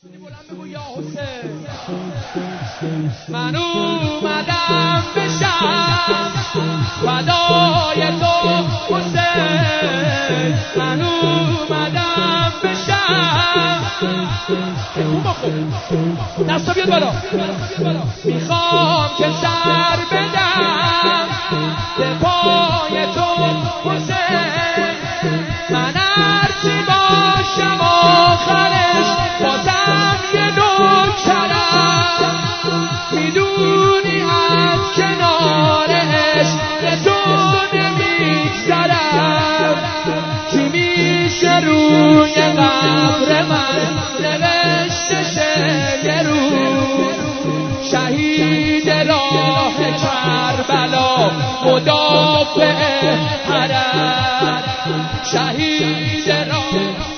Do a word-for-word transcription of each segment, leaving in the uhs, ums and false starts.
من اومدم بشم فدای تو حسین، من اومدم بشم خوب خوب دستا بیاد بالا، میخوام که سر بدم به پای تو حسین، من هرچی باشم آخرش بازم یه نوکرم، میدونی از کنار عشق تو نمیگذرم، کی میشه روی قبر من نوشته شه یه روز، شهید راه کربلا مدافع حرم، شهید راه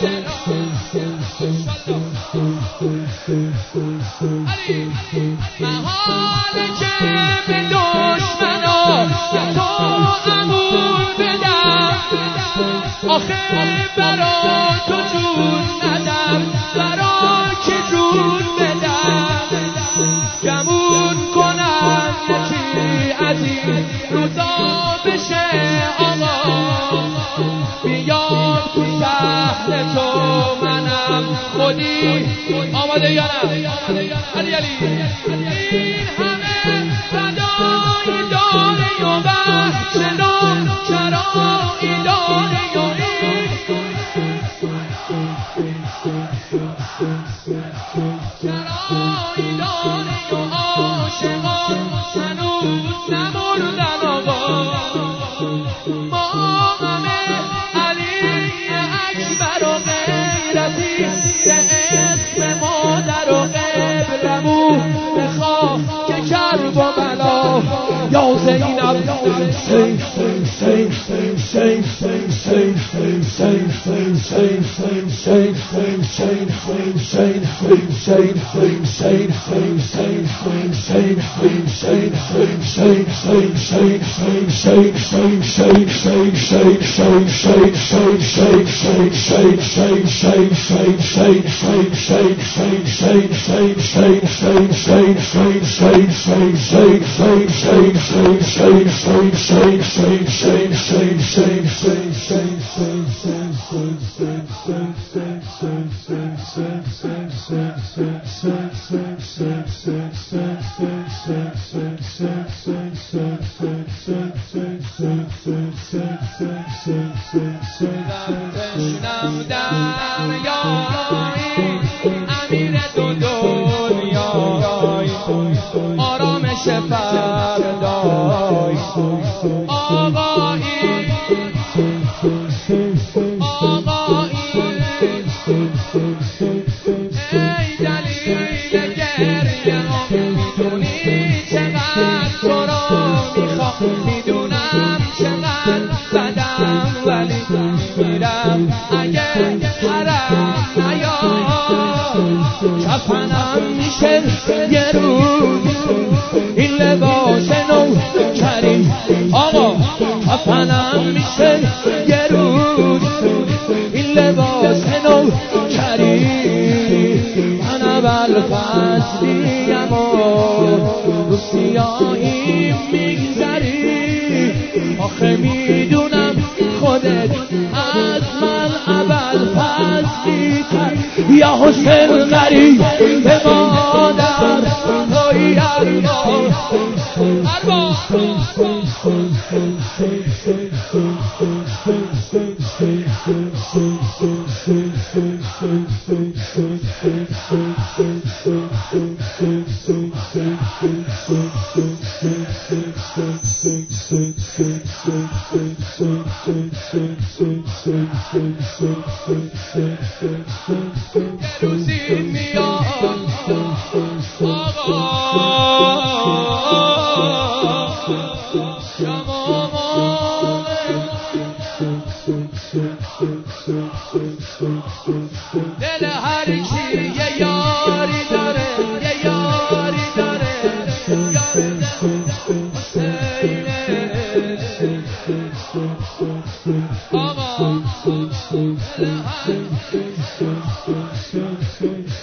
محاله که به دشمنا تو امون بدم، آخه برا تو جون ندم، برا که جون بدم، گمون کنم یکی از این روزا بشه آقا، بیام تو صحن تو منم خودی آماده یا نه؟ علی علی این همه فدایی داره و بحث نوکرایی داره و این کرایی داره و عاشقان هنوز نمردن آقا، ما همه علی اکبر و غیرتی به اسم مادر و قبلمون بخواه که کرب و بلا یا زینب حسین حسین حسین حسین حسین حسین حسین حسین حسین حسین حسین حسین حسین حسین حسین بشنم دریایی امیر دو دنیای آرامش فردای آقایی آقایی ای دلیل گریه ها میدونی چقدر تو را میخوام، میدونم چقدر بدم ولی میرم اگه حرم نیام، کفنم میشه یه روز این لباس نو کریم آقا، کفنم میشه یه روز این لباس نو کریم، من اول فصلیم و رو سیاهی میگذری، آخه میدونم خودت از من اول فصلی تر، یا حسین غریب به مادر توی اربا اربا روزی میاد دل هر کی یه یاری داره، یه یاری داره، یار آقا دل هر